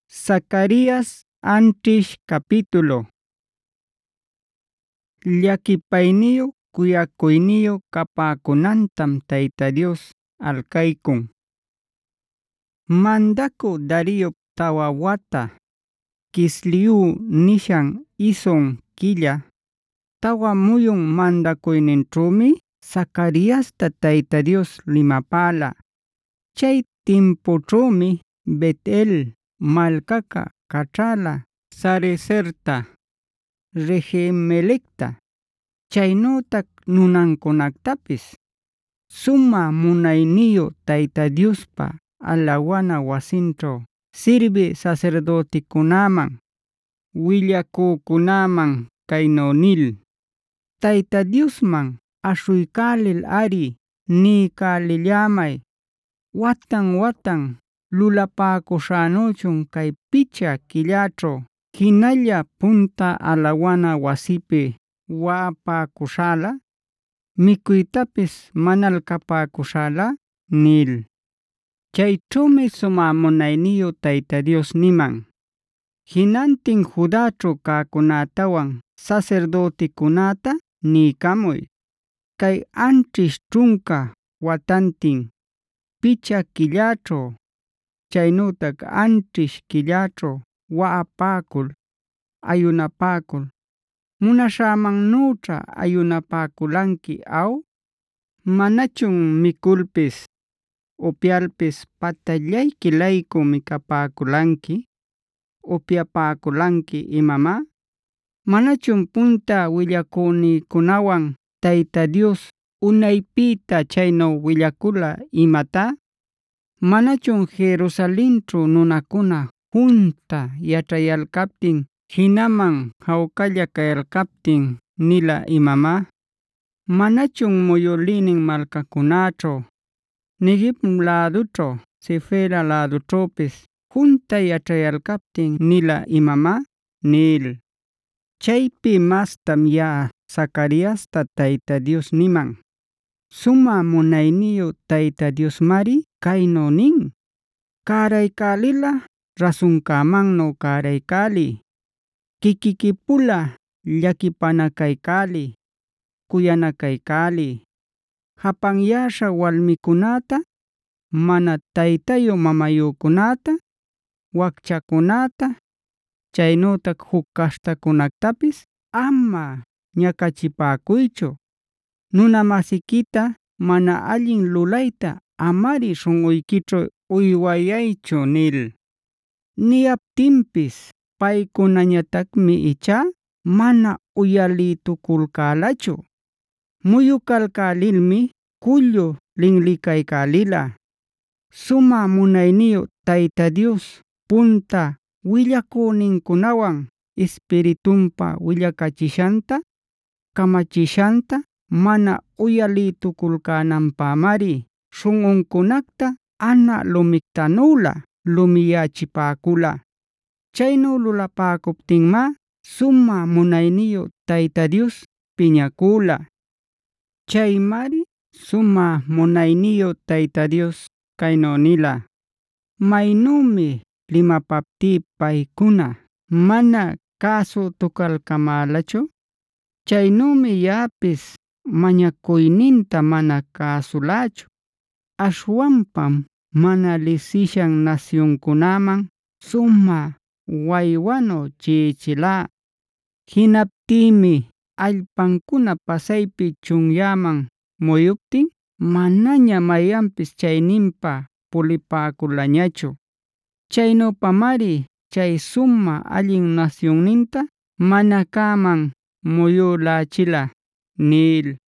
Zacarías antrish capítulo. Llakipayniyuq kuyakuyniyuq kapakunantam Tayta Dios alkaykun. Mandaku Dario tawa wata, Kisliu nishan isun killa, tawa muyun mandakuyninćhumi Zacariasta Tayta Dios limapala. Chay timpućhumi Bet-el malkaka kachala Sarecerta, Regemelecta, chaynütak nunankunaktapis. Suma munayniyu Tayta Diospa alawana wasinćhu sirbi sacerdotikunaman, willakukunaman kaynu nil: Tayta Diosman ashuykälil ari niykalillamay, watan watan lulapäkuśhänuchun kay picha killaćhu hinalla punta alawana wasipi wa'apäkuśhäla, mikuytapis manalkapäkuśhäla nil. Chayćhumi sumä munayniyu Tayta Dios niman: Jinantin Judaćhu kaqkunätawan sacerdotekunäta niykamuy: kay anćhish ćhunka watantin, picha killaćhu, chaynütak anćhish killaćhu wa'apäkul, ayunapäkul, munashämannüćha ayunapäkulanki aw? Manachun mikulpis, upyalpis patallaykilayku mikapäkulanki, upyapäkulanki imamá? Manachun punta willakunikunawan Tayta Dios unaypita chaynu willakula imatá? Manachun Jerusalenćhu nunakuna junta yaćhayalkaptin, hinaman jawkalla kayalkaptin nila imamá? Manachun muyülïnin malkakunaćhu, Neguev lädućhu, Sefela lädućhüpis junta yaćhayalkaptin nila imamá? Nil. Chaypi mastam yaꞌa Zacariasta Tayta Dios niman: sumä munayniyu Tayta Diosmari kaynu nin: karaykälilꞌa rasunkamannu karaykäliy, kikikipula llakipanakaykäliy, kuyanakaykäliy. Japanyäśha walmikunäta, mana taytayu mamayukunäta, wakchakunäta, chaynütak huk castakunaktapis ama ñakachipäkuychu. Nuna masikita mana allin lulayta amari śhunꞌuykićhu uywayaychu nil. Niyaptinpis paykunañatakmi ichá mana uyalitukulkälachu. Muyukalkälilmi kullu linlikaykalila. Sumä munayniyu Tayta Dios punta willakuninkunawan Espiritunpa willakachishanta, kamachishanta mana uyalitukulkänanpämari śhunꞌunkunakta ana lumiktanüla lumiyachipäkula. Chaynu lulapäkuptinmá sumä munayniyu Tayta Dios piñakula. Chaymari sumä munayniyu Tayta Dios kaynu nila: maynümi limapaptí paykuna mana kasutukalkamälachu, chaynümi yaꞌapis mañakuyninta mana kasulachu. Ashwanpam mana lisishan nasyunkunaman sumä waywanu chiyichilá. Jinaptïmi allpankuna pasaypi chunyäman muyuptin, manaña mayanpis chayninpa pulipäkulañachu. Chaynupamari chay sumä allin nasyunninta mana käman muyulachila nil.